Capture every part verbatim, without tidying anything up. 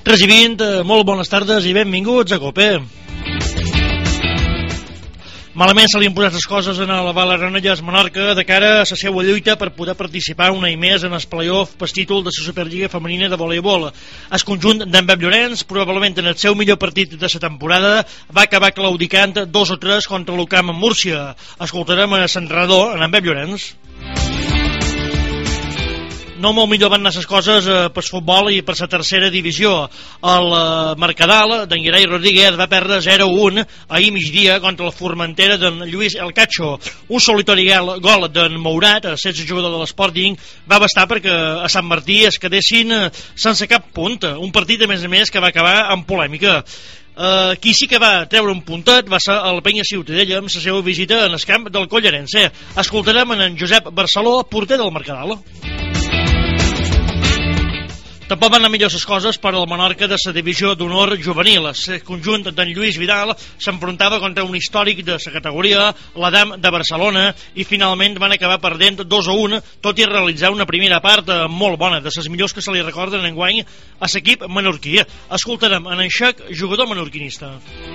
tres i vint, molt bones tardes i benvinguts a COPE. Malament se li han posat les coses en el Vallerenelles Menorca de cara a la seva lluita per poder participar un any més en el play-off per títol de la Superliga Femenina de voleibol. El conjunt d'en Pep Llorenç, probablement en el seu millor partit de la temporada, va acabar claudicant dos o tres contra l'Ucam en Múrcia. Escoltarem a l'entrenador, en Pep Llorenç. No molt millor van anar les coses eh, per futbol i per la tercera divisió. El eh, Mercadal d'en Guirai Rodríguez va perdre zero a un ahir migdia contra la Formentera d'en Lluís El Cacho. Un solitari gol d'en Mourat, el setze jugador de l'Sporting, va bastar perquè a Sant Martí es quedessin eh, sense cap punt. Un partit, a més a més, que va acabar amb polèmica. Uh, qui sí que va treure un puntet va ser el Penya Ciutadella amb la seva visita en el camp del Collarense. Escoltarem en Josep Barceló, porter del Mercadal. Tampoc van anar millor les coses per al Menorca de la divisió d'honor juvenil. El conjunt d'en Lluís Vidal s'enfrontava contra un històric de la categoria, l'Adam de Barcelona, i finalment van acabar perdent dos a un, tot i realitzar una primera part molt bona, de les millors que se li recorden enguany a l'equip menorquí. Escoltarem en Enxec, jugador menorquinista.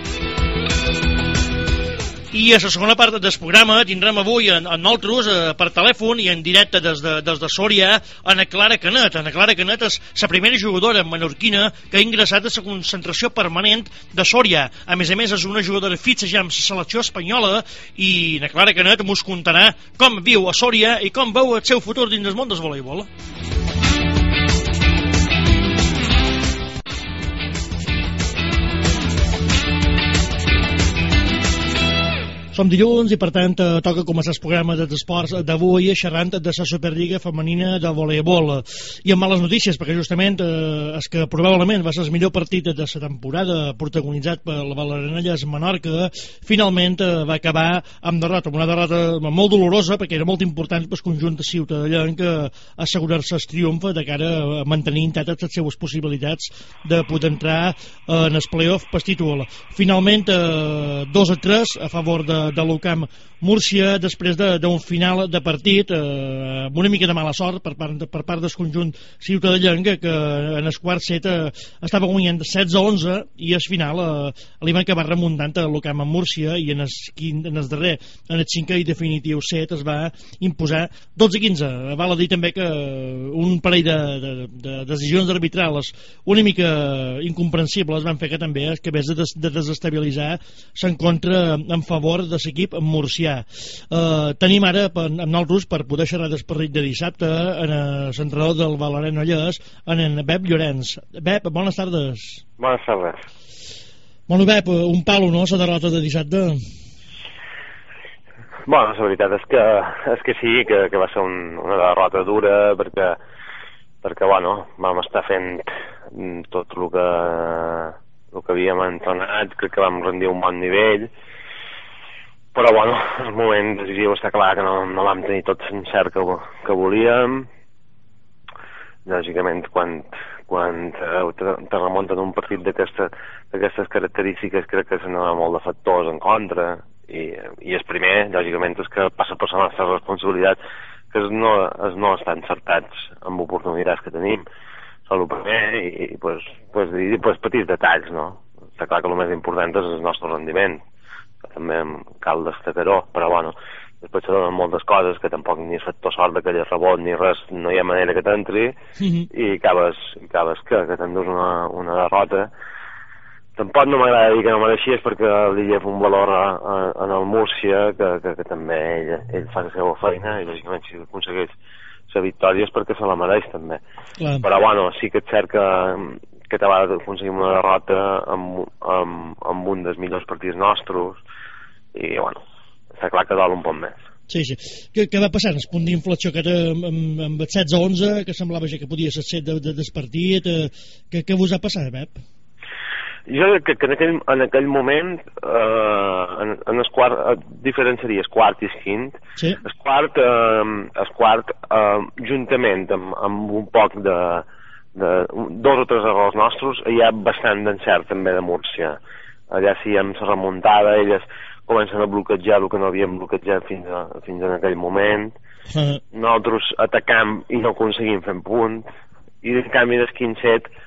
I a la segona part del programa tindrem avui en, en nosaltres eh, per telèfon i en directe des de, des de Sòria en Clara Canet. En Clara Canet és la primera jugadora menorquina que ha ingressat a la concentració permanent de Sòria. A més a més és una jugadora fixa ja amb la selecció espanyola i en Clara Canet mos contarà com viu a Sòria i com veu el seu futur dins del món del voleibol. Som dilluns i, per tant, toca començar el programa d'esports d'avui xerrant de la Superliga Femenina de voleibol. I amb males notícies, perquè justament eh, és que probablement va ser el millor partit de la temporada protagonitzat per la Vallerenelles Menorca, finalment eh, va acabar amb derrota, amb una derrota molt dolorosa, perquè era molt important per el conjunt de ciutadans que assegurar-se el triomf de cara a mantenir intactes les seves possibilitats de poder entrar eh, en el play-off per títol. Finalment, eh, dos a tres a favor de de l'Ucam Múrcia, després d'un de, final de partit eh, amb una mica de mala sort per part, de, per part del conjunt ciutadallenc, que en el quart set eh, estava guanyant setze a onze i al final eh, li van acabar remuntant a l'Ucam Múrcia i en el, quin, en el darrer, en el cinquè i definitiu set es va imposar dotze a quinze. Val a dir també que un parell de, de, de decisions arbitrals una mica incomprensibles van fer que també es acabés de, des, de desestabilitzar l'encontre en favor de l'equip murcià. Uh, tenim ara per, amb nosaltres per poder xerrar del partit de dissabte en l'entrenador del Vallerenelles, en en Pep Llorenç. Pep, bones tardes. Bones tardes. Bueno, Pep, un palo, no?, la derrota de dissabte. Bueno, la veritat és que, és que sí, que, que va ser un, una derrota dura, perquè, perquè bueno, vam estar fent tot el que, el que havíem entrenat, crec que vam rendir un bon nivell, però bueno, el moment decisiu està clar que no, no vam tenir tot l'encert que, que volíem. Lògicament, quan, quan te, te remunten un partit d'aquestes característiques, crec que se n'ha molt de factors en contra, i, i el primer, lògicament, és que passa per la nostra responsabilitat, que és no, és no estar encertats amb oportunitats que tenim. Són el primer, i, i pues, pues, i, pues, petits detalls, no? Està clar que el més important és el nostre rendiment, que també cal destacar-ho, però bueno, després se donen moltes coses que tampoc ni és factor sort d'aquell rebot ni res, no hi ha manera que t'entri, mm-hmm. i acabes, acabes que, que t'endús una, una derrota. Tampoc no m'agrada dir que no mereixies, perquè li lleva un valor a, a, en el Múrcia, que, que, que també ell, ell fa la seva feina, i lògicament si aconsegueix la victòria és perquè se la mereix també. Clar. Però bueno, sí que és cert que que te va aconseguir una derrota amb, amb, amb un dels millors partits nostres i, bueno, està clar que dol un poc més. Sí, sí. Què, què va passar? El punt d'inflexió que era amb, amb el setze a onze, que semblava ja que podia ser set de, de, del partit, eh, què, què vos ha passat, Pep? Jo crec que, que en, aquell, en aquell moment eh, en, en el quart, eh, diferenciaria el quart i el quint. Sí. El quart, eh, el quart eh, juntament amb, amb un poc de de dos o tres errors nostres, hi ha bastant d'encert també de Múrcia. Allà sí, amb la remuntada, elles comencen a bloquejar el que no havíem bloquejat fins, a, fins en aquell moment. Uh. Nosaltres atacam i no aconseguim fer punt, i en canvi del quinze set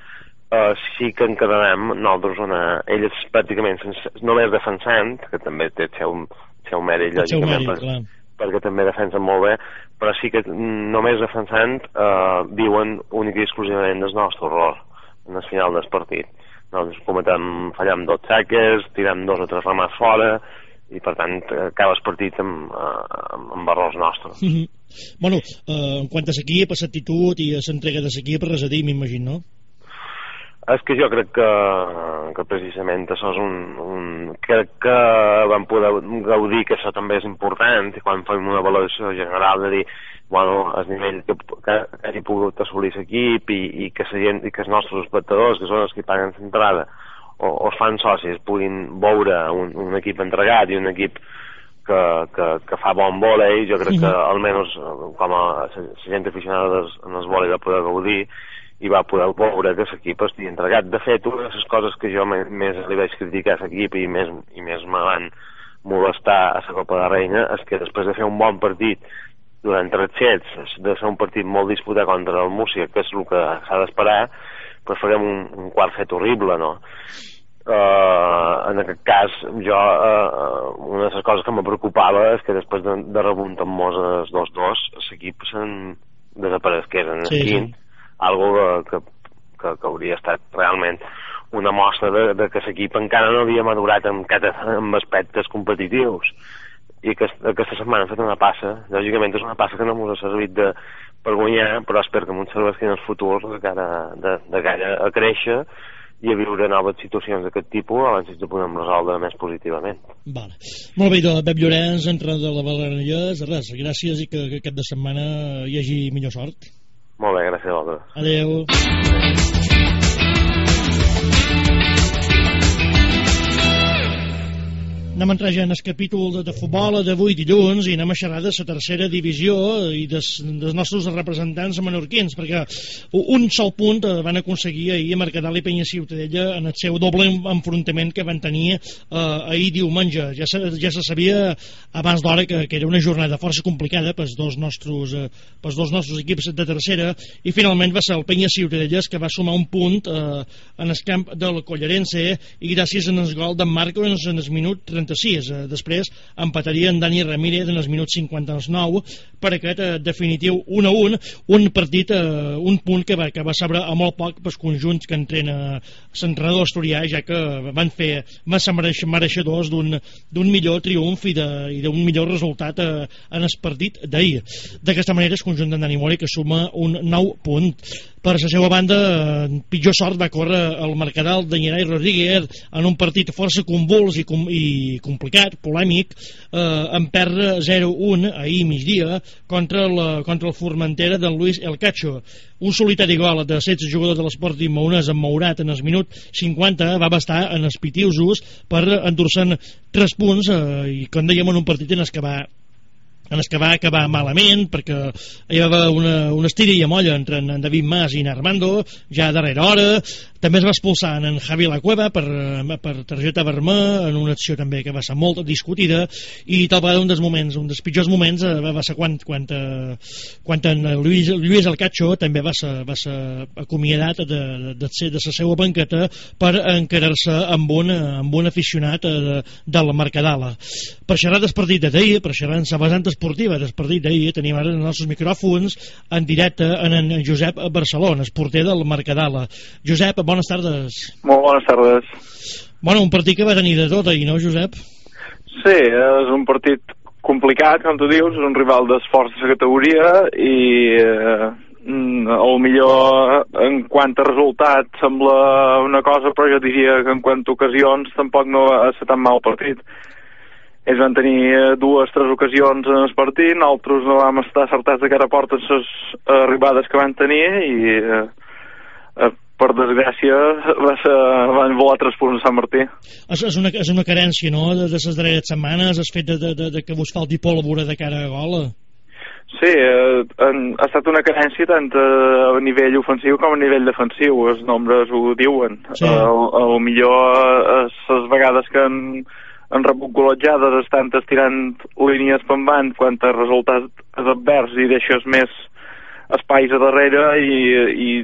uh, sí que en quedarem nosaltres una, elles pràcticament sense, només defensant, que també té el seu, seu mèrit, lògicament, mèrit, per, clar. perquè també defensen molt bé, però sí que només defensant uh, viuen únic i exclusivament del nostre error en el final del partit. Nosaltres cometem, fallem dos saques, tirem dos o tres ramats fora, i per tant acaba el partit amb, amb, amb errors nostres. Mm -hmm. Bueno, eh, en quant a l'equip, a l'actitud i a l'entrega de l'equip, res a dir, m'imagino, no? És que jo crec que, que precisament això és un, un... Crec que vam poder gaudir que això també és important, i quan fem una valoració general de dir, bueno, el nivell que, que hagi pogut assolir l'equip i, i, que la gent, i que els nostres espectadors, que són els que paguen l'entrada, o, o els fans socis, puguin veure un, un equip entregat i un equip que, que, que fa bon vòlei. Jo crec que almenys com a la gent aficionada en el vòlei va poder gaudir i va poder veure que l'equip estigui entregat. De fet, una de les coses que jo més li vaig criticar a l'equip i més, i més me van molestar a la Copa de Reina és que després de fer un bon partit durant tres sets, de ser un partit molt disputat contra el Múrcia, que és el que s'ha d'esperar, pues farem un, un quart set horrible, no? Uh, en aquest cas, jo, uh, una de les coses que me preocupava és que després de, de remuntar-nos els dos dos, l'equip se'n desaparegués en el sí, quint, sí. Algo que, que, que hauria estat realment una mostra de, de que l'equip encara no havia madurat en, en aspectes competitius, i que aquesta setmana hem fet una passa. Lògicament és una passa que no ens ha servit de, per guanyar, però espero que ens serveixi en el futur de cara, de, de cara a créixer i a viure noves situacions d'aquest tipus abans que podem resoldre més positivament. Vale. Molt bé, doncs, Pep Llorenç, entrenador de la València, res, gràcies i que, que aquest de setmana hi hagi millor sort. Molt bé, gràcies a vosaltres. Adéu. Anem a entrar ja en el capítol de, de futbol d'avui dilluns i anem a xerrar de la tercera divisió i des, dels nostres representants menorquins, perquè un sol punt van aconseguir ahir a Mercadal i Penya Ciutadella en el seu doble enfrontament que van tenir eh, ahir diumenge. Ja se, ja se sabia abans d'hora que, que era una jornada força complicada pels dos nostres, eh, pels dos nostres equips de tercera, i finalment va ser el Penya Ciutadelles que va sumar un punt eh, en el camp del Collarense, i gràcies en el gol d'en Marcos en el minut trenta-sis. Després empataria en Dani Ramírez en els minuts cinquanta-nou per aquest eh, definitiu un a un, un partit, eh, un punt que va, que va saber a molt poc pels conjunts que entrena l'entrenador asturià, ja que van fer van ser mereixedors d'un millor triomf i d'un millor resultat eh, en el partit d'ahir. D'aquesta manera el conjunt d'en Dani Mori que suma un nou punt. Per la seva banda, eh, pitjor sort va córrer el Mercadal de Ñeray Rodríguez en un partit força convuls i, com, i complicat, polèmic, eh, en perdre zero a un ahir migdia contra el, contra el Formentera del Luis El Cacho. Un solitari gol de setze jugadors de l'Esporting Maonès en Maurat en el minut cinquanta va bastar en els pitiusos per endur-se'n tres punts eh, i com dèiem en un partit en el que va en el que va acabar malament perquè hi va una, una estira i amolla entre en David Mas i en Armando ja a darrera hora. També es va expulsar en Javi La Cueva per, per targeta vermella en una acció també que va ser molt discutida, i tal vegada un dels moments, un dels pitjors moments va, va ser quan, quan, quan en Lluís, Lluís El Cacho també va ser, va ser acomiadat de, de, de, de la seva banqueta per encarar-se amb un, amb un aficionat de, de la Mercadala. Per xerrar del partit d'ahir, per xerrar en la vessant esportiva del partit d'ahir, tenim ara els nostres micròfons en directe en, en Josep Barcelona, el porter del Mercadala. Josep, bones tardes. Molt bones tardes. Bueno, un partit que va tenir de tot ahir, no, Josep? Sí, és un partit complicat, com tu dius, és un rival d'esforç de categoria i eh, el millor en quant a resultat sembla una cosa, però jo diria que en quant a ocasions tampoc no va ser tan mal partit. Ells van tenir dues, tres ocasions en el partit, nosaltres no vam estar acertats de cara a porta en les arribades que van tenir i eh, eh, per desgràcia va ser, van volar tres punts a Sant Martí. És, és, una, és una carència, no?, de, de les darreres setmanes, el fet de, de, de, de que vos falti pólvora de cara a gol. Sí, eh, en, ha estat una carència tant a nivell ofensiu com a nivell defensiu, els nombres ho diuen. Sí. El, el millor les vegades que han han rebut golejades estan estirant línies pembant quan a resultats advers i deixes més espais a darrere i, i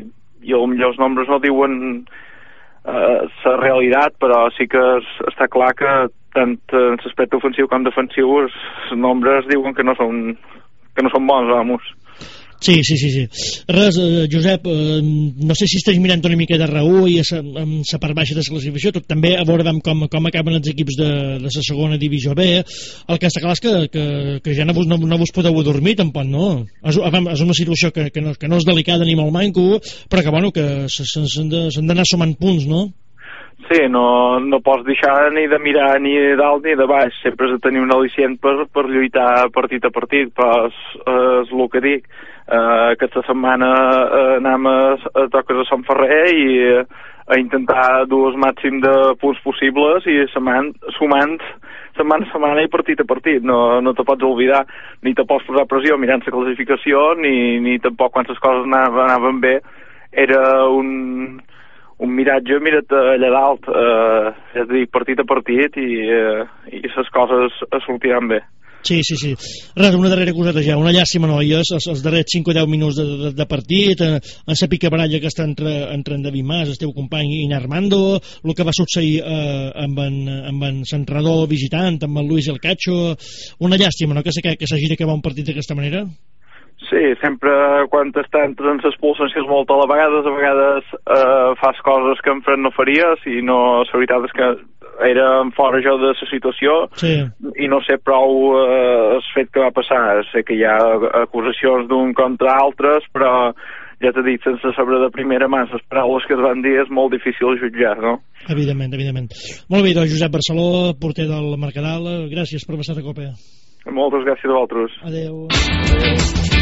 i potser els nombres no diuen la uh, realitat, però sí que es, està clar que tant en l'aspecte ofensiu com defensiu els nombres diuen que no són, que no són bons, vamos. Sí, sí, sí, sí. Res, eh, Josep, eh, no sé si estàs mirant una mica de raó i amb la part baixa de la classificació, tot també a veure com, com acaben els equips de, de la segona divisió B. El que està clar és que, que, que ja no vos, no, no vos podeu dormir tampoc, no? És, és una situació que, que, no, que no és delicada ni molt manco, però que, bueno, que s'han d'anar sumant punts, no? Sí, no, no pots deixar ni de mirar ni de dalt ni de baix, sempre has de tenir un al·licient per, per lluitar partit a partit, però és, és el que dic. Uh, aquesta setmana uh, anem a, a toques a Sant Ferrer i uh, a intentar dur el màxim de punts possibles i sumant, sumant setmana a setmana i partit a partit, no, no te pots oblidar, ni te pots posar pressió mirant la classificació, ni, ni tampoc quan les coses anaven, anaven bé era un, un miratge, mira't allà dalt, uh, és a dir, partit a partit i, uh, i les coses sortiran bé. Sí, sí, sí. Res, una darrera coseta ja, una llàstima, noies, els, els darrers cinc o deu minuts de, de, de partit, en, en la picabaralla que està entre, entre en David Mas, el teu company, i en Armando, el que va succeir eh, amb en, amb en l'entrenador visitant, amb en Luis El Cacho, una llàstima, no?, que, que s'hagi d'acabar un partit d'aquesta manera? Sí, sempre quan estan en les pulsacions molt a la vegades, a vegades eh, fas coses que en fred no faries i no, la veritat és que era fora jo de la situació, sí. I no sé prou eh, el fet que va passar. Sé que hi ha acusacions d'un contra altres, però ja t'he dit, sense saber de primera mà les paraules que es van dir és molt difícil jutjar, no? Evidentment, evidentment. Molt bé, doncs Josep Barceló, porter del Mercadal, gràcies per passar a Copa. Moltes gràcies a vosaltres. Adéu. Adéu.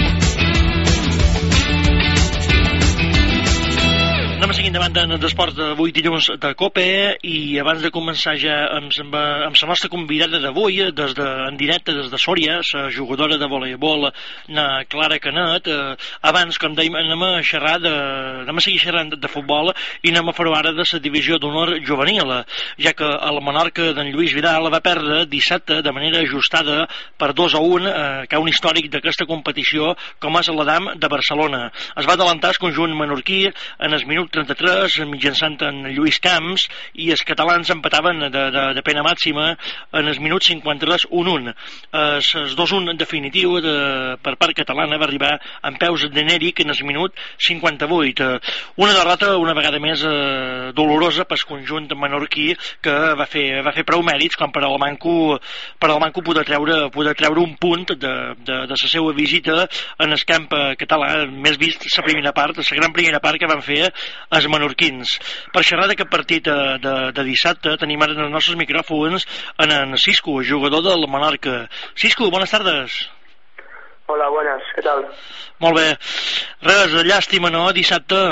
Anem a seguir endavant en els esports d'avui dilluns de Copa i abans de començar ja amb, amb, amb la nostra convidada d'avui des de, en directe des de Sòria, la jugadora de voleibol na Clara Canet. Eh, abans, com dèiem, anem a xerrar de, anem a seguir xerrant de, de futbol i anem a fer ara de la divisió d'honor juvenil, ja que el Menorca d'en Lluís Vidal va perdre dissabte de manera ajustada per dos a un, eh, que ha un històric d'aquesta competició com és l'Adam de Barcelona. Es va adelantar el conjunt menorquí en el minut trenta-tres mitjançant en Lluís Camps i els catalans empataven de, de, de pena màxima en el minut cinquanta-tres un un. El dos un definitiu de, per part catalana va arribar amb peus de Nèric en el minut cinquanta-vuit. Una derrota una vegada més eh, dolorosa pel conjunt menorquí que va fer, va fer prou mèrits com per al manco, per al manco poder treure, poder treure un punt de, de, de la seva visita en el camp català, més vist la primera part, la gran primera part que van fer els menorquins. Per xerrar d'aquest partit de, de, de dissabte tenim ara en els nostres micròfons en en Cisco, jugador del Menorca. Cisco, bones tardes. Hola, buenas, què tal? Molt bé. Res, llàstima, no, dissabte?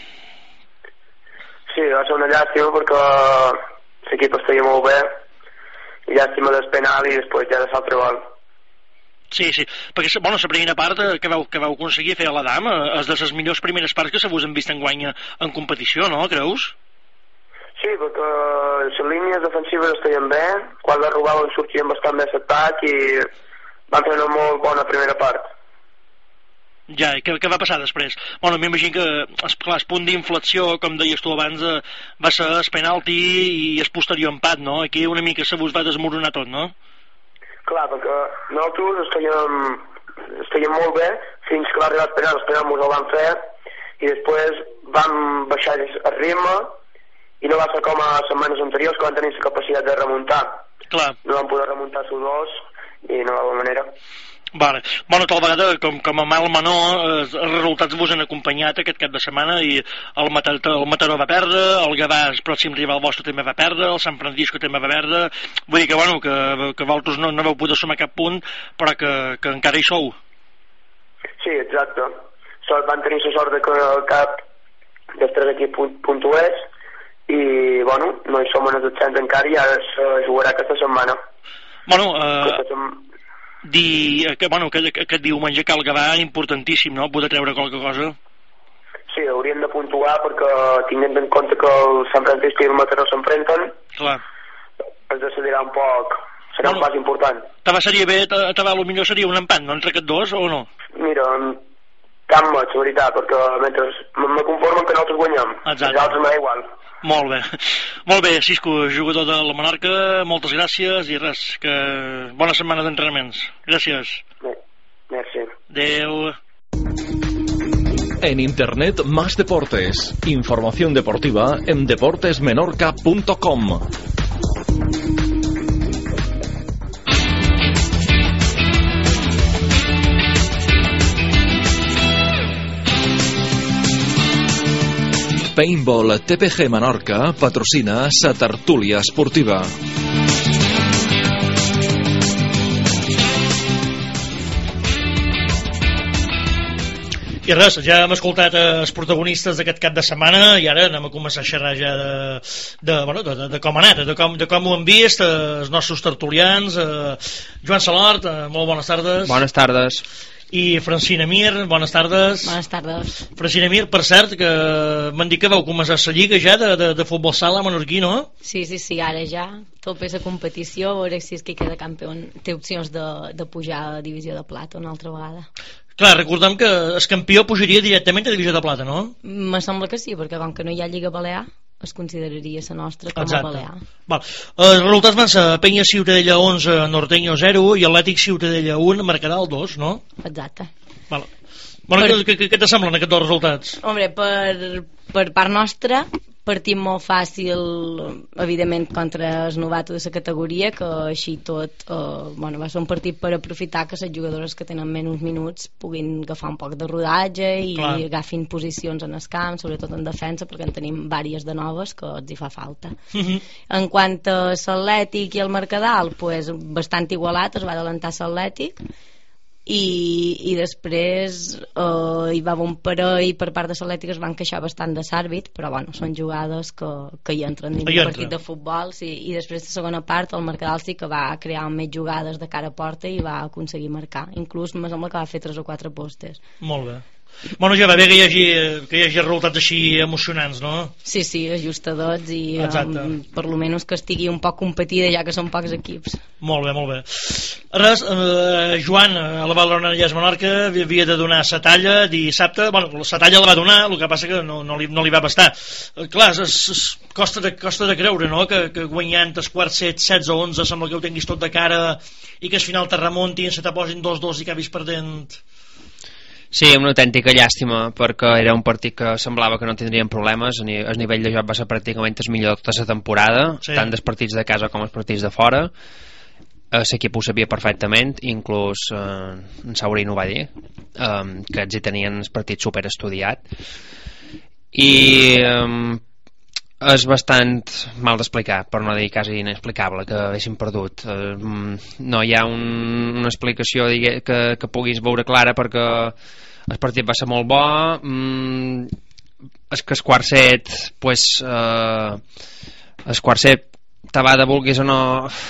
Sí, va ser una llàstima perquè l'equip estaria molt bé i llàstima del penal i després ja de l'altre gol. Sí, sí, perquè bueno, la primera part que vau, que vau aconseguir fer a la dama és de les millors primeres parts que se vos han vist enguany en competició, no, creus? Sí, perquè les línies defensives estaven bé, quan la robaven sortien bastant més atac i van fer una molt bona primera part. Ja, i què, què va passar després? Bueno, m'imagino que clar, el punt d'inflexió, com deies tu abans, va ser el penalti i el posterior empat, no? Aquí una mica se vos va desmoronar tot, no? Clar, perquè nosaltres estàvem, estàvem molt bé fins que va arribar el penal, el penal ens el van fer i després vam baixar el ritme i no va ser com a setmanes anteriors que van tenir la capacitat de remuntar. Clar. No van poder remuntar els dos i no de la manera. Vale. Bueno, tal vegada, com, com a mal menor, els resultats vos han acompanyat aquest cap de setmana i el, Matar, el Mataró va perdre, el Gavà, el pròxim rival vostre, també va perdre, el Sant Francisco també va perdre, vull dir que, bueno, que, que vosaltres no, no vau poder sumar cap punt, però que, que encara hi sou. Sí, exacte. So, van tenir la sort de que cap dels tres equips puntués i, bueno, no hi som en el descens encara i ara es jugarà aquesta setmana. Bueno, eh... Di, que, bueno, que, que, aquest diumenge cal Gavà importantíssim, no?, poder treure qualque cosa. Sí, haurien de puntuar perquè tinguent en compte que el Sant Francisco i el Mataró s'enfrenten. Clar. Es decidirà un poc, serà bueno, un pas important. Te va seria bé, te, te va, potser seria un empat, no?, entre aquests dos, o no? Mira, cap maig, la veritat, perquè mentre me conformo que nosaltres guanyem. Exacte. Els altres m'ha igual. Molt bé. Molt bé, Xisco, jugador del Menorca, moltes gràcies i res, que bona setmana d'entrenaments. Gràcies. Bé, merci. Adéu. En internet más deportes. Información deportiva en deportes menorca punto com. Paintball T P G Menorca patrocina sa tertúlia esportiva. I res, ja hem escoltat eh, els protagonistes d'aquest cap de setmana i ara anem a començar a xerrar ja de, de, bueno, de, de, de com ha anat, de com, de com ho hem vist, eh, els nostres tertulians. eh, Joan Salort, eh, molt bones tardes. Bones tardes. I Francina Mir, bones tardes. Bones tardes. Francina Mir, per cert, que m'han dit que vau començar la lliga ja de, de, de futbol sala menorquí, no? Sí, sí, sí, ara ja tot és a competició, a veure si és que queda campió, té opcions de, de pujar a divisió de plata una altra vegada. Clar, recordem que el campió pujaria directament a divisió de plata, no? Me sembla que sí, perquè com que no hi ha Lliga Balear es consideraria la nostra com a Balear. Val. Els resultats van ser Penya Ciutadella onze, Norteño zero i Atlètic Ciutadella un, Mercadal dos, no? Exacte. Val. Bueno, Per... què, què, què te semblen aquests dos resultats? Hombre, per, per part nostra partim molt fàcil, evidentment, contra els novatos de la categoria, que així tot eh, bueno, va ser un partit per aprofitar que les jugadores que tenen menys minuts puguin agafar un poc de rodatge i Clar. agafin posicions en el camp, sobretot en defensa, perquè en tenim vàries de noves que els hi fa falta. Uh-huh. En quant a l'Atlètic i el Mercadal, pues, bastant igualat, es va adelantar l'Atlètic, i, i després eh, hi va haver un parell per part de l'Atlètic, es van queixar bastant de l'àrbit, però bueno, són jugades que, que hi entren dins del partit de futbol, sí, i després de segona part el Mercadal sí que va crear més jugades de cara a porta i va aconseguir marcar, inclús me sembla que va fer tres o quatre postes. Molt bé. Bueno, ja va bé que hi hagi, que hi hagi resultats així emocionants, no? Sí, sí, ajustadors i um, per lo menys que estigui un poc competida ja que són pocs equips. Molt bé, molt bé. Res, eh, Joan, a la Valgranellès Menorca havia de donar la talla dissabte, bueno, la talla la va donar, el que passa que no, no, li, no li va bastar. Eh, clar, es, es, costa, de, costa de creure, no?, que, que guanyant els quarts set, setze o onze sembla que ho tinguis tot de cara i que al final te remontin, se te posin dos dos i acabis perdent. Sí, una autèntica llàstima, perquè era un partit que semblava que no tindrien problemes. El nivell de joc va ser pràcticament el millor de tota la temporada, sí. Tant dels partits de casa com els partits de fora. L'equip ho sabia perfectament, inclús eh, en Saurín ho va dir, eh, que ells hi tenien el partit super estudiat. I eh, és bastant mal d'explicar, per no dir quasi inexplicable, que haguessin perdut. Eh, no hi ha un, una explicació digue, que, que puguis veure clara, perquè el partit va ser molt bo. Mm, és que el quart set, pues, eh, el quart set, te va de vulguis o no,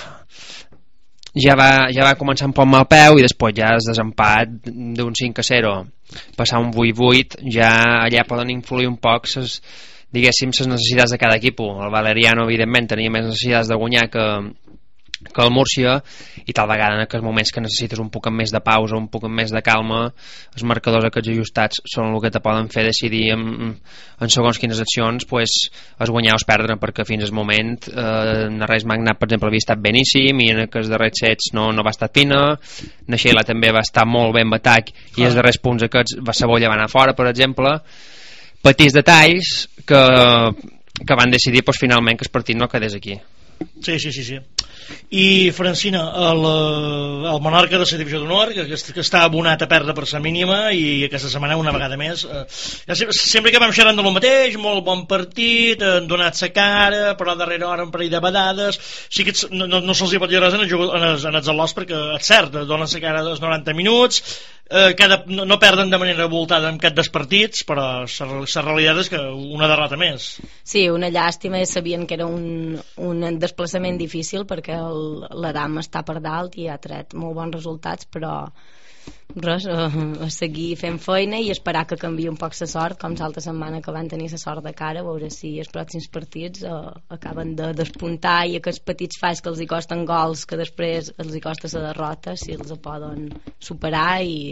ja va, ja va començar un poc mal peu, i després ja el desempat d'un cinc a zero, passar un vuit vuit, ja allà poden influir un poc ses, diguéssim, les necessitats de cada equip. El Valeriano, evidentment, tenia més necessitats de guanyar que, que el Múrcia, i tal vegada en aquests moments que necessites un poc més de pausa, un poc més de calma, els marcadors aquests ajustats són el que te poden fer decidir en, en segons quines accions, pues, es guanyar o es perdre, perquè fins al moment eh, Narrés Magnat, per exemple, havia estat beníssim, i en aquests darrers sets no, no va estar fina. Naixela també va estar molt bé en atac, i els darrers punts aquests va Sabolla va anar fora, per exemple. Petits detalls que, que van decidir, pues, finalment, que el partit no quedés aquí. Sí, sí, sí, sí. I Francina, el, el Menorca de la divisió d'honor, que, que està abonat a perdre per la mínima, i aquesta setmana una vegada més eh, sempre, sempre que vam xerrant de lo mateix, molt bon partit, han donat sa cara, però a darrera hora un parell de vedades, sí que no, no, no se'ls hi pot dir res en els, en els, en els al·lòs, perquè és cert, donen sa cara dels noranta minuts, eh, cada, no, no perden de manera voltada en cap dels partits, però la realitat és que una derrota més. Sí, una llàstima, i sabien que era un, un desplaçament difícil, perquè l'Adam està per dalt i ha tret molt bons resultats, però res, a, a seguir fent feina i esperar que canviï un poc la sort, com l'altra setmana que van tenir la sort de cara, a veure si els pròxims partits eh, acaben de despuntar, i aquests petits falls que els hi costen gols, que després els hi costa la derrota, si els poden superar i,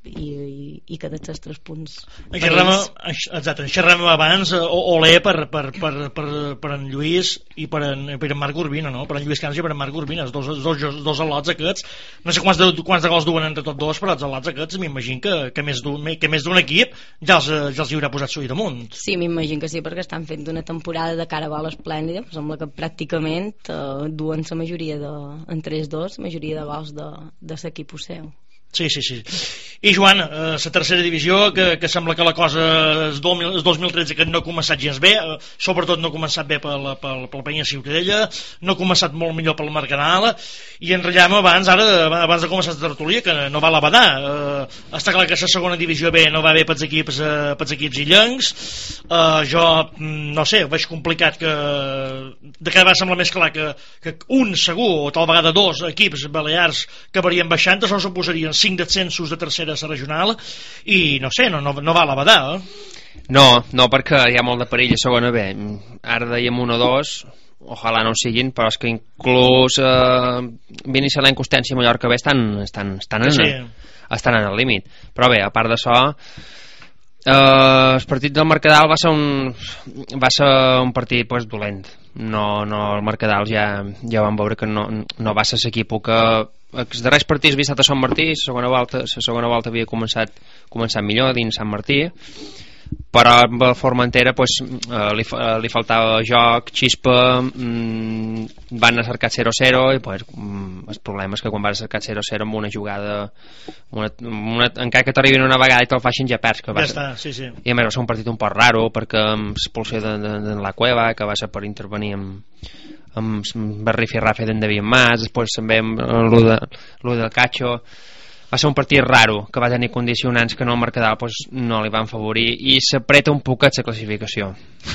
i, i, i que dels tres punts en xerrem, exacte, en xerrem abans o, olé per, per, per, per, per en Lluís i per en, per en Marc Urbina, no? Per en Lluís Camps i per en Marc Urbina, els dos, dos, dos al·lots aquests, no sé quants de, quants de gols duen entre tots dos, però els al·lots aquests m'imagino que, que més d'un que més d'un equip ja els, ja els hi haurà posat suï damunt. Sí, m'imagino que sí, perquè estan fent una temporada de cara a bola esplèndida, em sembla que pràcticament eh, duen la majoria de, entre els dos, la majoria de gols de, de l'equip seu. Sí, sí, sí. I Joan, la eh, tercera divisió, que, que sembla que la cosa el dos mil tretze que no ha començat gens bé, eh, sobretot no ha començat bé per la, per, per la Penya Ciutadella, no ha començat molt millor pel Mercadal, i enrotllem abans, ara, abans de començar la tertúlia, que no va a la badar. Eh, està clar que la segona divisió B no va bé pels equips, eh, pels equips illencs. Eh, jo, no sé, veig complicat que de cada vegada sembla més clar que, que un segur, o tal vegada dos equips balears que varien baixant, això suposarien cinc descensos de tercera a la regional, i no sé, no, no, no va a la badar, eh? No, no, perquè hi ha molt de perill a segona B. Ara dèiem un o dos, ojalà no ho siguin, però és que inclús eh, Vinícia l'Encostència i Mallorca B estan, estan, estan, en, sí. estan en el límit. Però bé, a part d'això, eh, el partit del Mercadal va ser un, va ser un partit pues, dolent. No, no, el Mercadal ja, ja vam veure que no, no va ser l'equip que els darrers partits vistat a Sant Martí, la segona volta, la segona volta havia començat, començat millor dins Sant Martí, però amb la Formentera pues, eh, li, eh, li faltava joc, xispa, mm, van a cercar zero zero i pues, mm, el problema és que quan vas a cercar zero zero amb una jugada una, una, encara que t'arribin una vegada i te'l facin ja perds que ja està, sí, sí. I a més va ser un partit un poc raro perquè amb l'expulsió de, de, de la Cueva que va ser per intervenir amb amb Barrifi Rafa d'en David Mas, després també amb l'u de, del Cacho. Va ser un partit raro que va tenir condicionants que no el Mercadal pues, no li van favorir i s'apreta un poquet la classificació.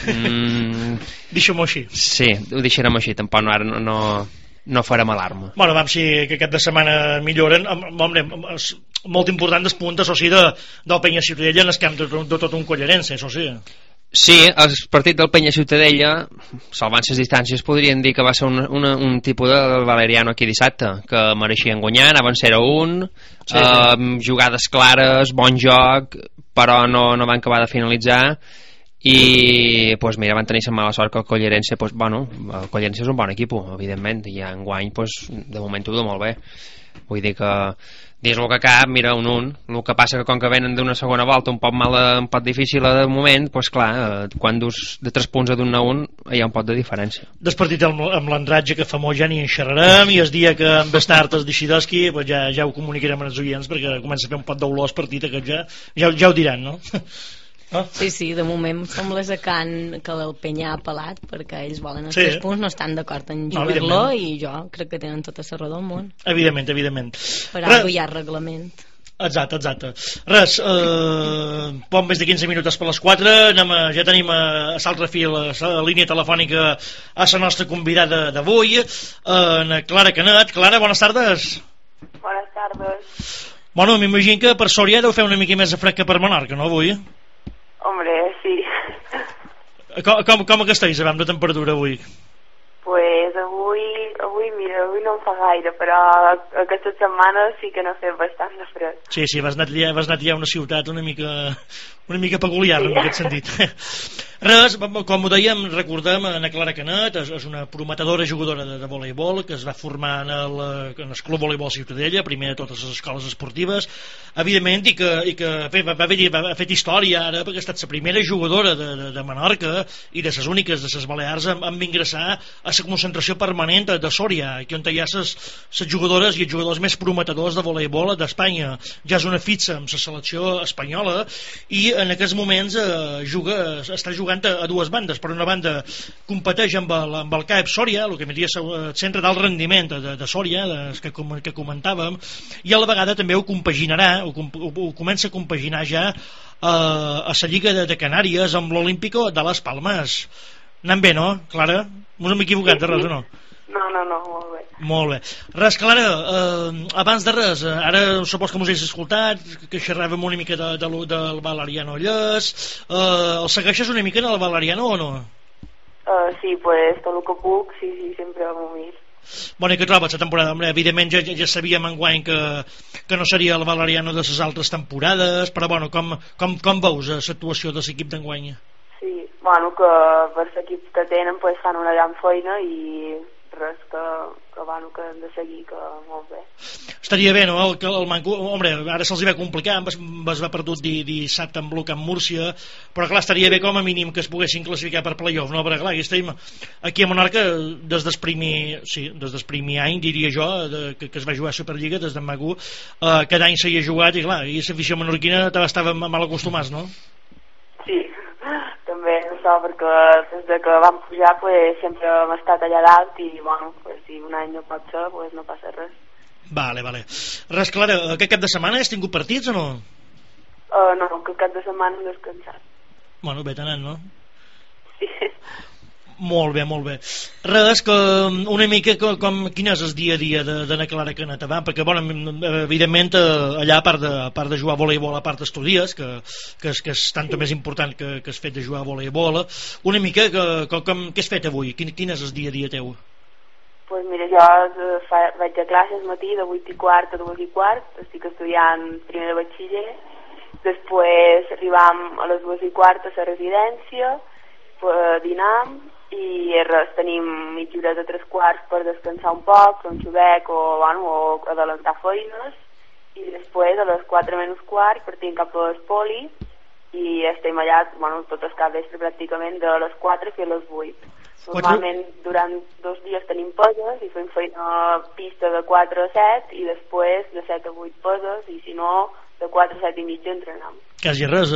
mm, Deixem-ho així. Sí, ho deixarem així, tampoc no, ara no, no, no farem alarma. Bueno, vam si que aquest de setmana milloren, home, és molt important els punts, això sí, de, del Penya Ciutadella en el camp de, de tot un Collarense, això sí. Sí, el partit del Penya Ciutadella, salvant les distàncies, podrien dir que va ser un, una, un tipus de Valeriano aquí dissabte, que mereixien guanyar, anaven zero a un, sí, eh, sí. Jugades clares, bon joc, però no, no van acabar de finalitzar, i pues, mira, van tenir la mala sort que el Collarense, pues, bueno, el Collarense és un bon equip, evidentment, i enguany, pues, de moment ho du molt bé. Vull dir que dins el que cap, mira, un un, el que passa que com que venen d'una segona volta un poc mal, un poc difícil de moment, doncs clar, quan dus de tres punts a d'un a un hi ha un poc de diferència. Despartit amb, amb l'Andratge que fa molt ja ni en xerrarem, i el dia que amb Bestart es Deixidowski pues ja, ja ho comunicarem als oients perquè comença a fer un pot d'olor el partit aquest ja, ja, ja ho diran, no? Oh. Sí, sí, de moment sembla que el Penya ha apel·lat perquè ells volen els sí. tres punts, no estan d'acord en jugar-lo no, i jo crec que tenen tota la raó del món. Evidentment, evidentment. Per algo hi ha reglament. Exacte, exacte. Res, eh, poc més de quinze minuts per les quatre, anem a, ja tenim a, a l'altre fil, a la línia telefònica a la nostra convidada d'avui, eh, Clara Canet. Clara, bones tardes. Bones tardes. Bueno, m'imagino que per Sòria deu fer una mica més de fred que per Menorca, no, avui? Hombre, sí. Com, com, com que estàs, abans de temperatura avui? Pues avui, avui, mira, avui no em fa gaire, però aquesta setmana sí que n'ha fet bastant de fred. Sí, sí, vas anar allà, vas anar allà a una ciutat una mica, una mica peculiar, sí. En aquest sentit. Res, com ho dèiem, recordem, Ana Clara Canet és, és una prometedora jugadora de, de voleibol que es va formar en el, en el Club Voleibol Ciutadella, primer de totes les escoles esportives, evidentment, i que, i que va, va, va, va fet història ara perquè ha estat la primera jugadora de, de, de Menorca i de les úniques de les Balears en, en ingressar a la concentració permanent de Sòria, aquí on hi ha les jugadores i els jugadors més prometedors de voleibol d'Espanya. Ja és una fitxa amb la selecció espanyola i en aquests moments eh, juga, està jugant a dues bandes. Per una banda competeix amb el, amb el C A E P Sòria, el que diria el centre d'alt rendiment de, de Sòria, de, que, que comentàvem, i a la vegada també ho compaginarà, ho, ho, ho comença a compaginar ja eh, a la Lliga de, de Canàries amb l'Olímpico de les Palmes. Anem bé, no, Clara? No m'he equivocat de res, o no? No, no, no, molt bé. Molt bé. Res, Clara, eh, abans de res, eh, ara supos que m'ho has escoltat, que xerràvem una mica de, de, del Valeriano Lles, eh, el segueixes una mica en el Valeriano o no? Uh, sí, pues tot el que puc, sí, sí, sempre m'ho miro. Bueno, i què trobes la temporada? Hombre, evidentment ja, ja sabíem enguany que, que no seria el Valeriano de les altres temporades, però bueno, com, com, com veus l'actuació de l'equip d'enguany? Sí, bueno, que per l'equip que tenen pues, fan una gran feina i res, que, que, bueno, que hem de seguir, que molt bé. Estaria bé, no? Que el Manco, hombre, ara se'ls va complicar, es, es va perdut di, dissabte en bloc amb Múrcia, però clar, estaria bé com a mínim que es poguessin classificar per playoff, no? Perquè clar, aquí estem, aquí a Menorca, des del primer, sí, des del primer any, diria jo, de, que, que es va jugar a Superliga, des d'en Magu, eh, cada any s'hi ha jugat, i clar, i l'afició menorquina estava mal acostumats, no? Sí, també això, perquè des de que vam pujar pues, sempre hem estat allà dalt i bueno, pues, si un any no pot ser pues, no passa res. Vale, vale. Res, Clara, aquest cap de setmana has tingut partits o no? Uh, no, que cap de setmana hem descansat. Bueno, bé anant, no? Sí. Molt bé, molt bé. Res, que una mica com, com quin és el dia a dia d'Anna Clara Canet avant, perquè bueno, evidentment allà a part de, a part de jugar a voleibol, a part d'estudies, que, que, és, que és tant sí. més important que, que has fet de jugar a voleibol, una mica que, com, com, què has fet avui? Quin, quin és el dia a dia teu? Pues mira, jo fa, vaig a classes matí de vuit i quart a dues i quart, estic estudiant primer de batxiller, després arribam a les dues i quart a la residència, dinam, i res, tenim mitja hora de tres quarts per descansar un poc, fer un xubec o, bueno, o adelantar feines, i després a les quatre menys quart partim cap a l'espoli i estem allà, bueno, tot el cap vespre pràcticament de les quatre fins a les vuit. Normalment durant dos dies tenim peses i fem feina pista de quatre a set i després de set a vuit peses i si no de quatre a set i mitja entrenem. Quasi res,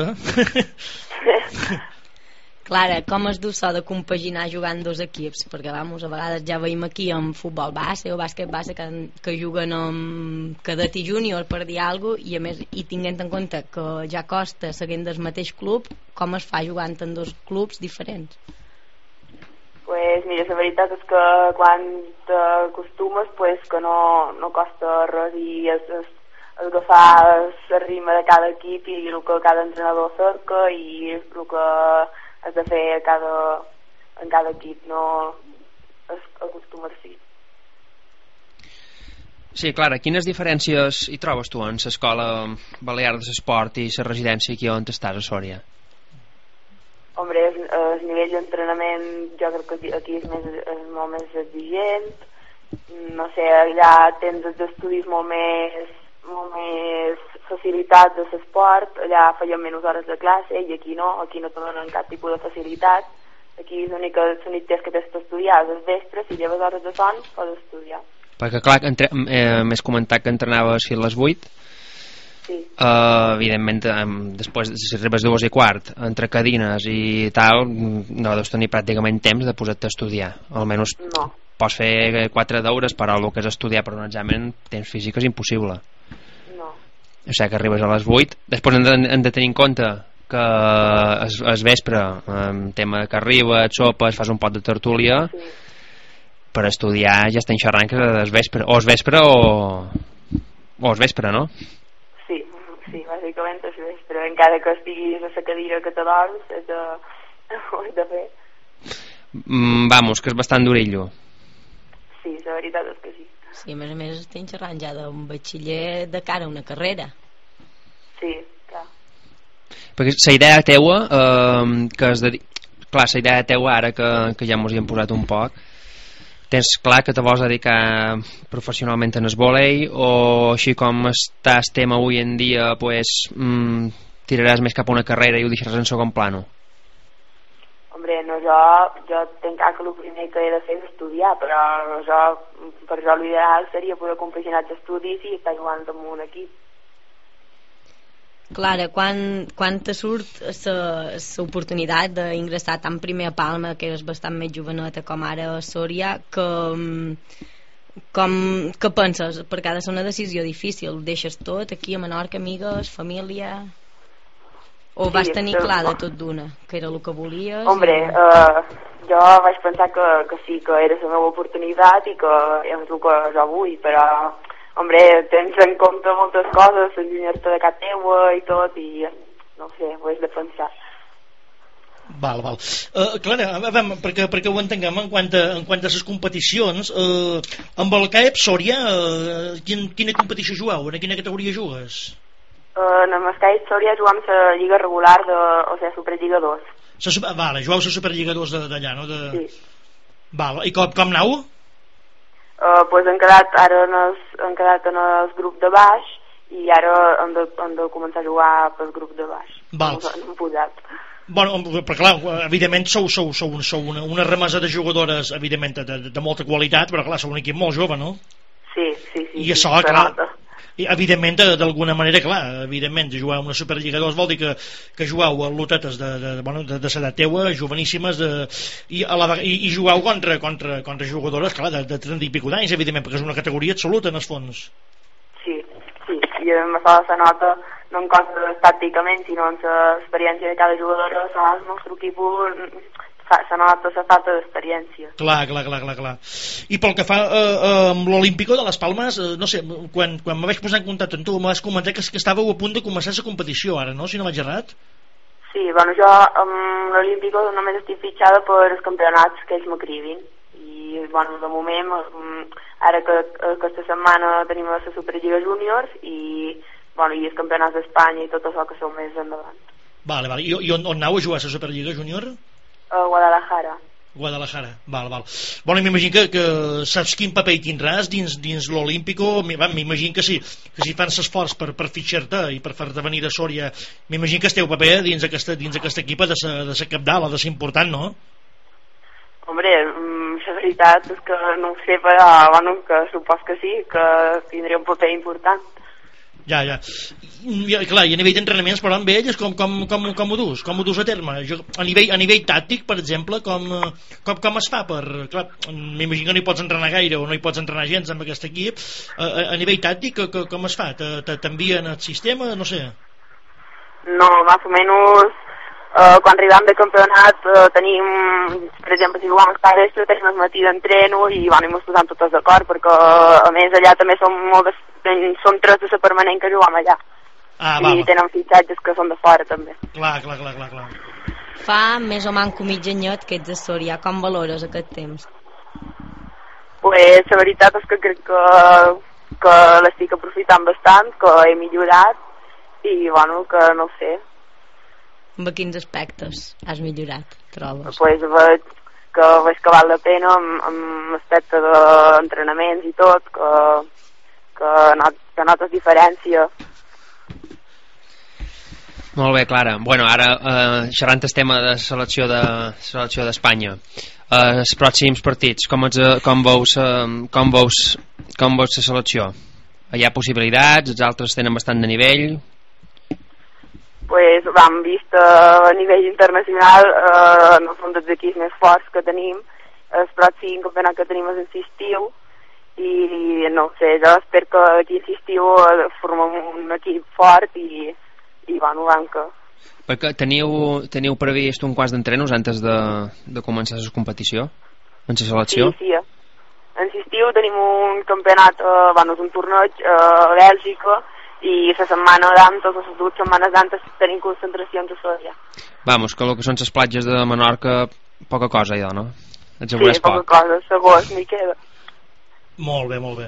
eh? Clara, com es du això de compaginar jugant dos equips? Perquè vamos, a vegades ja veiem aquí en futbol base o bàsquet base que, que juguen amb cadet i júnior per dir alguna cosa i a més, i tinguent en compte que ja costa seguint del mateix club, com es fa jugant en dos clubs diferents? Pues mira, la veritat és que quan t'acostumes pues, que no, no costa res i és, és, és agafar el ritme de cada equip i el que cada entrenador cerca i el que has de fer a cada, en cada equip, no acostumar-s'hi. Sí, Clara, quines diferències hi trobes tu en l'escola balear de l'esport i la residència aquí on estàs, a Sòria? Hombre, el, el nivell d'entrenament jo crec que aquí és, més, és molt més exigent, no sé, allà tens els estudis molt més, molt més facilitat de l'esport, allà feien menys hores de classe i aquí no, aquí no te donen cap tipus de facilitat, aquí l'únic temps que tens per estudiar és el vespre, si lleves hores de son pots estudiar. Perquè clar, entre, eh, m'has comentat que entrenaves fins a les vuit, sí. uh, evidentment eh, després si arribes dues i quart entre cadines i tal no deus tenir pràcticament temps de posar-te a estudiar, almenys no. Pots fer quatre deures però el que és estudiar per un examen temps físic és impossible. O sigui que arribes a les vuit, després hem de, hem de tenir en compte que es, es vespre, en tema que arribes, sopes, fas un pot de tertúlia, sí. Per estudiar ja estem xerrant que es vespre, o es vespre o, o es vespre, no? Sí, sí, bàsicament és vespre, encara que estiguis a la cadira que t'adorms, és de, ho has de fer. Mm, vamos, que és bastant durillo. Sí, la veritat és que sí. Sí, a més a més estem xerrant ja d'un batxiller de cara a una carrera. Sí, clar. Perquè la idea teua eh, que es dedi... clar, la idea teua ara que, que ja mos hi hem posat un poc, tens clar que te vols dedicar professionalment en el vòlei o així com està el tema avui en dia pues, mm, tiraràs més cap a una carrera i ho deixaràs en segon plano? Hombre, no, jo, jo tenc clar que el primer que he de fer és estudiar, però jo, per jo l'ideal seria poder compaginar els estudis i estar jugant amb un equip. Clara, quan, quan te surt l'oportunitat d'ingressar tan primer a Palma, que eres bastant més joveneta com ara a Sòria, que, com, què penses? Perquè ha de ser una decisió difícil. Deixes tot aquí a Menorca, amigues, família... O vas sí, tenir clar de tot d'una, que era el que volies? Hombre, i... uh, jo vaig pensar que, que sí, que era la meva oportunitat i que és el que jo vull, però, hombre, tens en compte moltes coses, enllunyar-te de casa teua i tot, i no sé, ho has de pensar. Val, val. Uh, Clara, a veure, perquè, perquè ho entenguem en quant a, en quant a les competicions, uh, amb el C A E P Sòria, uh, quin, quina competició jugueu? En quina categoria jugues? Uh, en el C A E P Sòria juguem la lliga regular, de, o sigui, Superliga dos. Sa, vale, jugueu la Superliga dos d'allà, no? De... Sí. Val, i com, com aneu? Uh, pues han quedat ara en el, han quedat en el grup de baix i ara hem de, hem de començar a jugar pel grup de baix. Val. No, no hem posat. Bueno, però clar, evidentment sou, sou, sou, sou una, una remesa de jugadores, evidentment de, de, de molta qualitat, però clar, sou un equip molt jove, no? Sí, sí, sí. I això, sí, clar, i, evidentment, d'alguna manera, clar, evidentment, jugar una Superliga dos vol dir que, que jugueu a lotetes de, de, bueno, de, de l'edat teua, joveníssimes, de, i, a la, i, i jugueu contra, contra, contra jugadores, clar, de, de trenta i pico d'anys, evidentment, perquè és una categoria absoluta, en el fons. Sí, sí, i a això se nota no en coses tàcticament, sinó en l'experiència de cada jugadora. El nostre equip se nota la falta d'experiència. Clar, clar, clar, clar, clar. I pel que fa eh, eh, amb l'Olímpico de les Palmes, eh, no sé, quan, quan me vaig posar en contacte amb tu, me vas comentar que, que estàveu a punt de començar la competició ara, no?, si no vaig errat? Sí, bueno, jo amb l'Olímpico només estic fitxada per els campionats que ells m'acribin. I, bueno, de moment, ara que aquesta setmana tenim la Superliga Júniors i, bueno, i els campionats d'Espanya i tot això que són més endavant. Vale, vale. I, i on, on aneu a jugar a la Superliga Júnior? A Guadalajara. Guadalajara, val, val. Bueno, m'imagino que, que saps quin paper hi tindràs dins, dins l'Olímpico. M'imagino que sí, que si fan l'esforç per, per fitxar-te i per fer-te venir de Sòria, m'imagino que esteu paper dins aquesta, dins aquesta equipa de ser, de ser capdalt o de ser important, no? Hombre, la veritat és que no ho sé, però bueno, que supos que sí, que tindria un paper important. Ja, ja. I, clar, i a nivell d'entrenaments, però amb elles, com, com, com, com ho dus? Com ho dus a terme? Jo, a, nivell, a nivell tàctic, per exemple, com, com, com es fa per... Clar, m'imagino que no hi pots entrenar gaire o no hi pots entrenar gens amb aquest equip. A, a, a nivell tàctic, com es fa? T'envien el sistema? No sé. No, més o menys... Uh, quan arribem de campionat uh, tenim, per exemple, si jugam els pares tenim el matí d'entreno i bueno, ens posem totes d'acord perquè uh, a més allà també són moltes, són tres de la permanent que jugam allà. Ah, i va, tenen fitxatges que són de fora també. Clar, clar, clar, clar, clar. Fa més o manco mig anyet que ets a Sòria. Com valores aquest temps? Pues la veritat és que crec que, que l'estic aprofitant bastant, que he millorat i bueno, que no sé. Amb quins aspectes has millorat, trobes? Pues veig que, veig que val la pena amb, amb l'aspecte d'entrenaments i tot, que, que, not, que notes diferència. Molt bé, Clara. Bueno, ara, eh, xerrant el tema de selecció de selecció d'Espanya, eh, els pròxims partits, com, ets, com, veus, eh, com, veus, com veus la selecció? Hi ha possibilitats, els altres tenen bastant de nivell? Pues, vam vist a nivell internacional, eh, no són dels equips més forts que tenim. El pròxim campionat que tenim és en estiu i no sé, jo espero que aquí en estiu formem un equip fort i, i bueno, vam que... Perquè teniu, teniu previst un quants d'entrenos antes de, de començar la competició? En la selecció? Sí, sí. En estiu tenim un campionat, eh, bueno, és un torneig eh, a Bèlgica, i la setmana d'antes, o les dues setmanes d'antes tenim concentracions a Sòria. Vamos, que el que són les platges de Menorca, poca cosa ja, no? Sí, poca poc. cosa, segons m'hi queda. Molt bé, molt bé.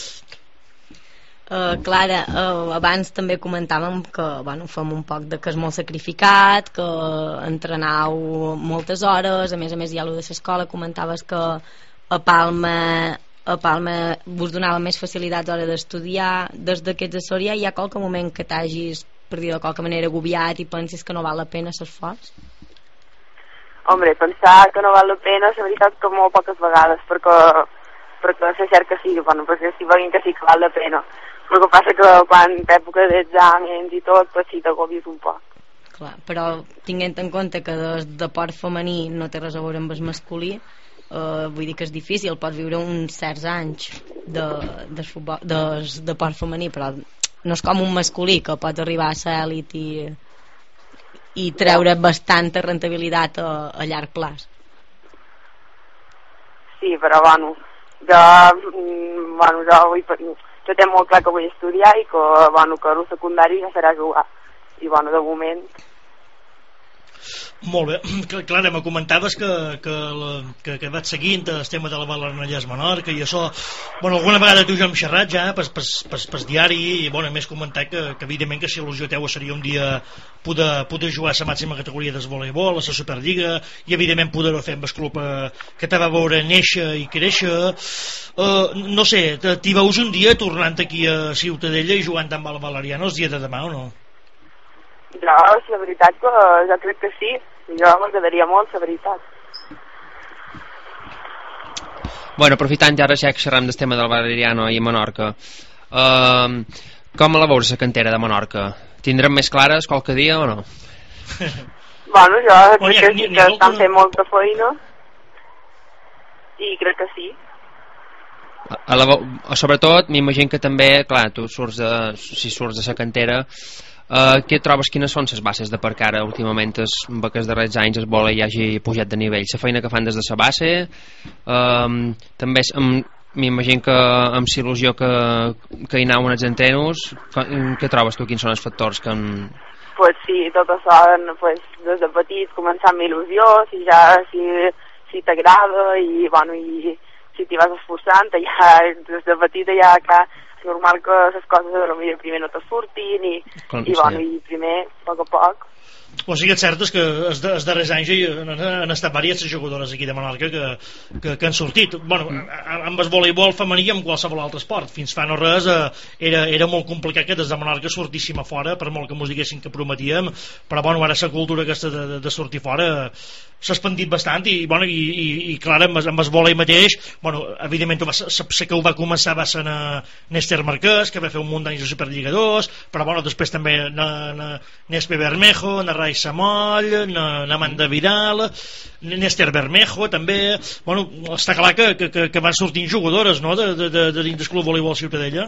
Uh, Clara, uh, abans també comentàvem que bueno, fem un poc de que és molt sacrificat, que entrenau moltes hores, a més a més hi ha allò de l'escola, comentaves que a Palma a Palma vos donava més facilitats a l'hora d'estudiar. Des d'aquests a Sòria hi ha qualque moment que t'hagis, per dir de qualque manera, agobiat i pensis que no val la pena l'esforç? Hombre, pensar que no val la pena la veritat que molt poques vegades, perquè perquè se cerca sí, bueno, perquè si veiem que sí que val la pena. El que passa que quan t'època d'exàmens i tot, pues sí t'agobies un poc. Clar, però tinguent en compte que des de port femení no té res a veure amb el masculí, Uh, vull dir que és difícil, pots viure uns certs anys de, de, futbol, de, de port femení, però no és com un masculí que pot arribar a ser elit i, i treure bastanta rentabilitat a, a llarg plaç. Sí, però bueno jo, bueno, jo, vull, jo tinc molt clar que vull estudiar i que, bueno, que el secundari ja serà jugar i bueno, de moment. Molt bé. Clara, me comentaves que, que, la, que, que vaig seguint el tema de la Balanellès Menorca i això, bueno, alguna vegada tu ja hem xerrat ja per, per, per, per diari i bueno, més comentat que, que evidentment que si il·lusió teua seria un dia poder, poder jugar a la màxima categoria del voleibol, a la Superliga i evidentment poder-ho fer amb el club eh, que te va veure néixer i créixer. Uh, no sé, t'hi veus un dia tornant aquí a Ciutadella i jugant amb el Valeriano el dia de demà o no? Jo, la veritat que jo crec que sí. Jo m'agradaria molt, la veritat. Bueno, aprofitant ja ara ja que xerram del tema del Valeriano i Menorca, uh, com la veus la cantera de Menorca? Tindrem més clares qualque dia o no? Bueno, jo crec que sí que estan fent molta feina i crec que sí. A la, sobretot m'imagino que també, clar, tu surts de, si surts de la cantera, uh, què trobes, quines són les bases de per cara últimament es, amb aquests darrers anys es vol hi hagi pujat de nivell, la feina que fan des de la base, um, també m'imagino que amb la il·lusió que, que hi anaven els entrenos, què trobes tu, quins són els factors que han... Pues sí, tot això pues, des de petit començar amb il·lusió, si ja si, si t'agrada i bueno i si t'hi vas esforçant, ja, des de petita ja que és normal que les coses a lo millor primer no te surtin i, Com, i, bueno, sí. i primer, a poc a poc. O sigui, el cert és que els, els darrers anys han, han estat diverses jugadores aquí de Menorca que, que, que han sortit. Bueno, amb el voleibol femení i amb qualsevol altre esport. Fins fa no res eh, era, era molt complicat que des de Menorca sortíssim a fora, per molt que mos diguessin que prometíem, però bueno, ara la cultura aquesta de, de, de sortir fora s'ha expandit bastant i, bueno, i, i, i clar, amb, amb el volei mateix, bueno, evidentment sé que ho va començar va ser Néstor Marquès, que va fer un munt d'anys de Superliga dos, però bueno, després també Nespe Bermejo, na Rai Samoll, na, na Amanda Vidal, Néstor Bermejo també, bueno, està clar que, que, que van sortint jugadores, no?, de, de, de, de dins del Club Voleibol Ciutadella.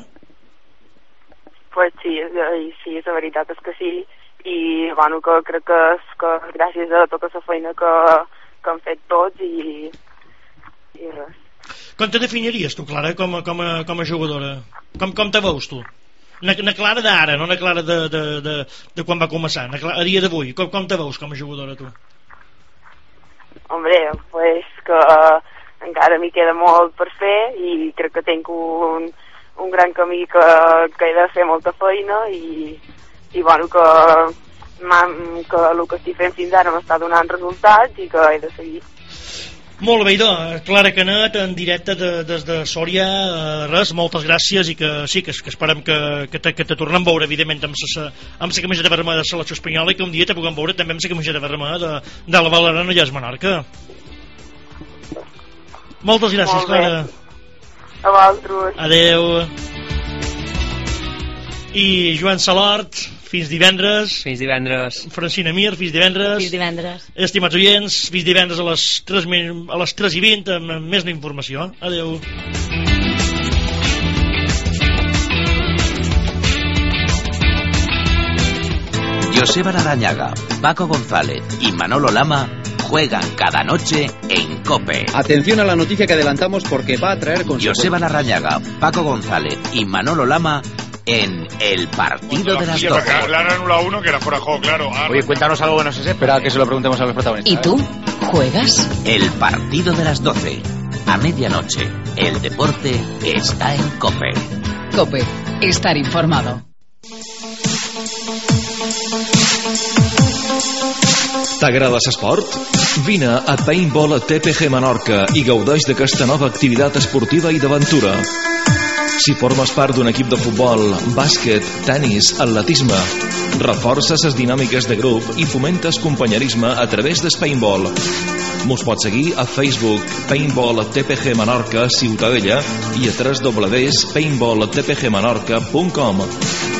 Pues sí, sí, la veritat és que sí, i bueno, que crec que, és, que gràcies a tota la feina que, que han fet tots i, i res. Com te definiries tu, Clara, com a, com a, com a jugadora? Com, com te veus tu? Una, una Clara d'ara, no una Clara de, de, de, de quan va començar, una Clara, a dia d'avui, com, com te veus com a jugadora tu? Hombre, pues que encara m'hi queda molt per fer i crec que tinc un, un gran camí que, que he de fer molta feina i i bueno, que, que el que estic fent fins ara m'està donant resultats i que he de seguir. Molt bé, idò, Clara Canet en directe de, des de Sòria, res, moltes gràcies i que sí, que, que esperem que, que, te, que te tornem a veure evidentment amb la amb camiseta vermella de la selecció espanyola i que un dia te puguem veure també amb la camiseta vermella de, de la Valeriano Menorca. Moltes gràcies, Molt Clara. A vosaltres. Adeu. I Joan Salort, fins divendres. Fins divendres. Francina Mir, fins divendres. Fins divendres. Estimats oients, fins divendres a les tres, a les tres i vint amb més informació. Adeu. Joseba Larrañaga, Paco González y Manolo Lama juegan cada noche en COPE. Atención a la noticia que adelantamos porque va a traer consecuencias. Joseba Larrañaga, Paco González y Manolo Lama en el partido de las doce. Le han anulado uno que era fuera de juego, claro. Ah, Oye, cuéntanos algo que no se sepa. Espera que se lo preguntemos a los protagonistas. ¿Y tú? ¿Juegas? El partido de las doce. A medianoche. El deporte está en COPE. COPE. Estar informado. T'agrada l'esport? Vine a Paintball T P G Menorca i gaudeix d'aquesta nova activitat esportiva i d'aventura. Si formes part d'un equip de futbol, bàsquet, tenis, atletisme, reforces les dinàmiques de grup i fomentes companyerisme a través del Paintball. Mos pots seguir a Facebook Paintball T P G Menorca Ciutadella i a w w w punt paintball t p g menorca punt com.